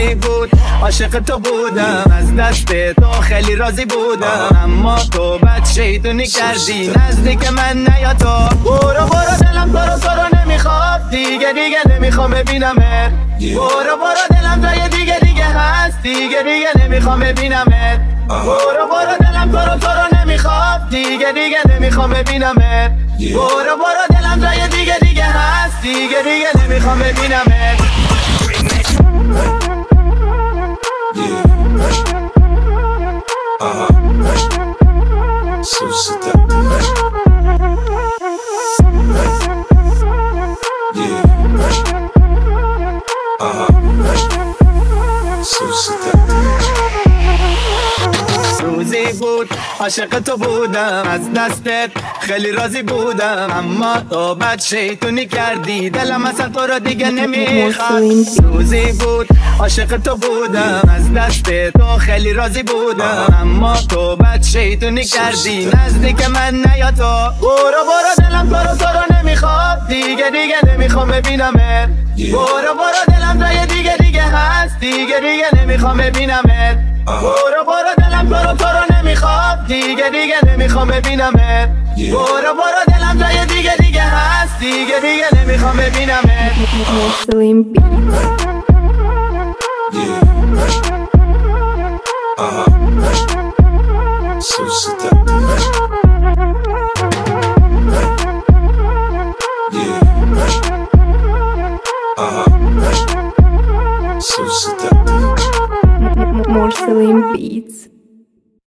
روزی بود عاشق تو بودم، از دست تو خیلی راضی بودم، اما تو بد شیطونی کردی نزدیک من نیا تو. برو برو دلم تو رو نمیخواد دیگه نمیخوام ببینمت. برو دلم جای دیگه هست دیگه نمیخوام ببینمت. برو دلم تو رو نمیخواد دیگه نمیخوام ببینمت. برو دلم جای دیگه هست دیگه نمیخوام ببینمت. So seductive. So seductive. روزی بود عاشق تو بودم، از دستت خیلی راضی بودم، اما تو بد شیطونی کردی دلم اصلا تو رو دیگه نمیخواد. روزی بود عاشق تو بودم، از دست تو خیلی راضی بودم، اما تو بد شیطونی کردی نزدیک من نیا تو. برو دلم تو رو نمیخواد دیگه نمیخوام ببینمت. برو دلم جای دیگه هست دیگه نمیخوام ببینمت. برو دلم تو رو نمیخواد دیگه نمیخوام ببینمت. برو دلم جای دیگه هست دیگه نمیخوام ببینمت. Yeah.